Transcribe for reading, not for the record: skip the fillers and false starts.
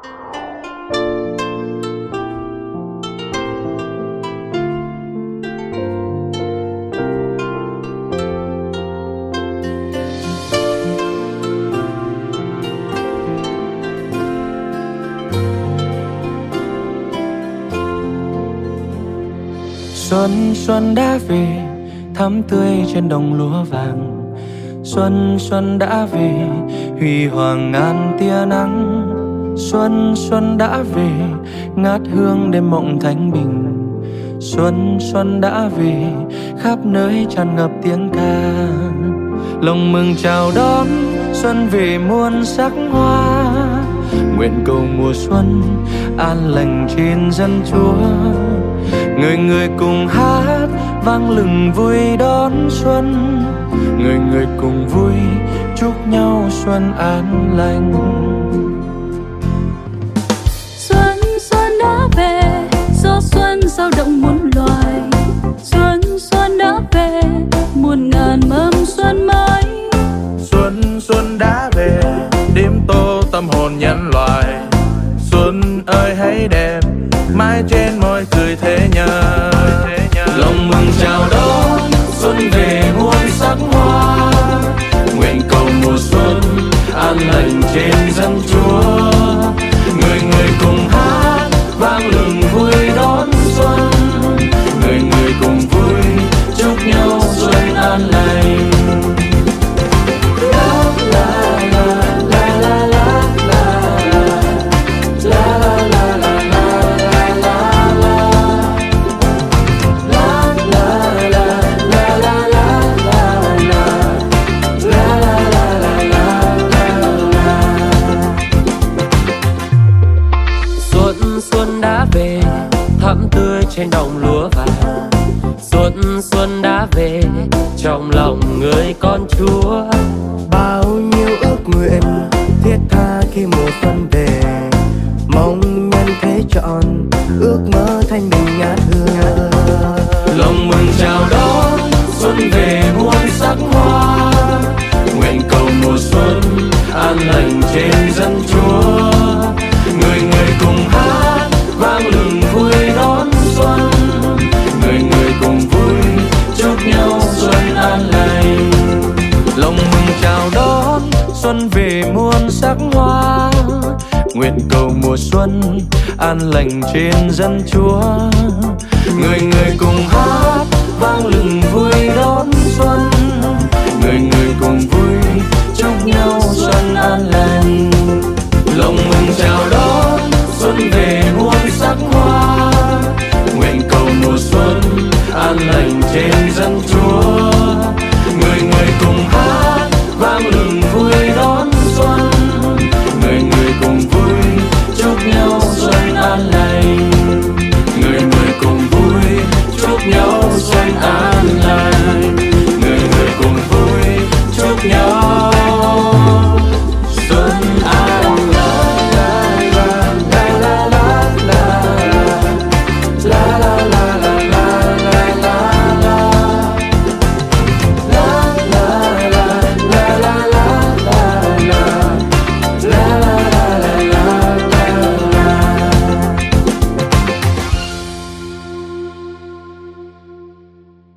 Xuân xuân đã về, thắm tươi trên đồng lúa vàng. Xuân xuân đã về, huy hoàng ngàn tia nắng. Xuân xuân đã về, ngát hương đêm mộng thanh bình. Xuân xuân đã về, khắp nơi tràn ngập tiếng ca. Lòng mừng chào đón xuân về muôn sắc hoa. Nguyện cầu mùa xuân an lành trên dân Chúa. Người người cùng hát vang lừng vui đón xuân. Người người cùng vui chúc nhau xuân an lành. Xuân xuân đã về, gió xuân giao động muôn loài. Xuân xuân đã về, muôn ngàn mầm xuân mới. Xuân xuân đã về, đêm tô tâm hồn nhân loại. Xuân ơi hãy đẹp, mãi trên môi cười thế nhân. Lòng mừng chào đón xuân về muôn sắc hoa. Nguyện cầu mùa xuân an lành trên dân Chúa. Người người cùng hát vang lừng vui đón xuân. Người người cùng vui chúc nhau xuân an lành. Thắm tươi trên đồng lúa vàng. Xuân xuân đã về, trong lòng người con Chúa. Bao nhiêu ước nguyện thiết tha khi mùa xuân về. Mong nhân thế trọn ước mơ thanh bình ngát hương. Lòng mừng chào đón xuân về muôn sắc hoa. Nguyện cầu mùa xuân an lành trên dân Chúa. Người người cùng hát vang lừng vui đón xuân. Người người cùng vui chúc nhau xuân an lành. Lòng mừng chào đón xuân về muôn sắc hoa. Nguyện cầu mùa xuân an lành trên dân Chúa. Người người cùng hát vang lừng vui đón xuân. Người người cùng vui